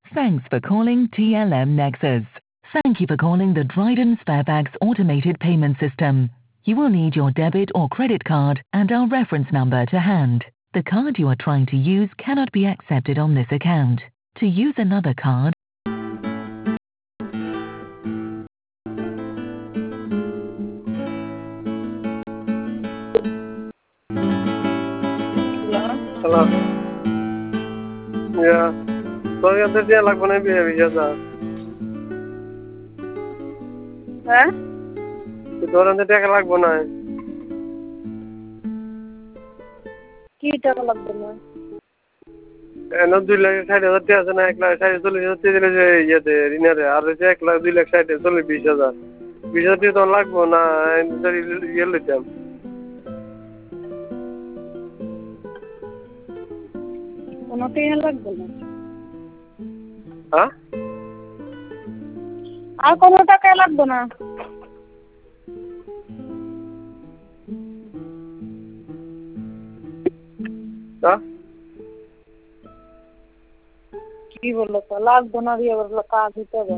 Thanks for calling TLM Nexus. Thank you for calling the Dryden Sparebags automated payment system. You will need your debit or credit card and our reference number to hand. The card you are trying to use cannot be accepted on this account. To use another card, Hello. Yeah. Sorry, I'm there like when I be here. Huh? The door on the deck like when I. কি টাকা লাগবে না And not 2 lakh side of the other night, like I told you, the dinner, or the jack like 2 lakh side, it's only beach other. We just don't like one and very yellow them. কোনো টাকা লাগবে না Huh? আর কোনো টাকা লাগবে না Huh? কি বললো তো লাগবে না দিয়ে বললো কাজ দিতে হবে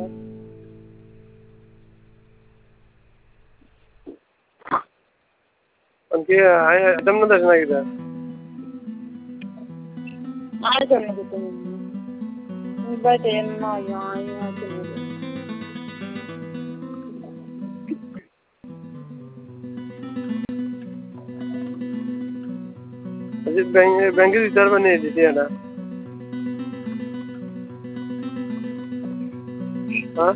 And I don't know that's like that. আর জন্য দিতে বাইতে না আর জন্য Bank is there when it is here. Huh?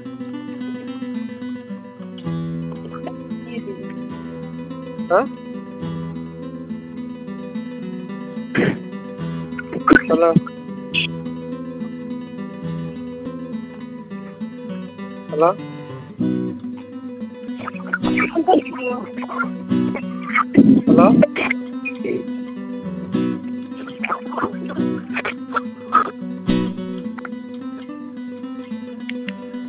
Huh? Hello. Hello. Hello.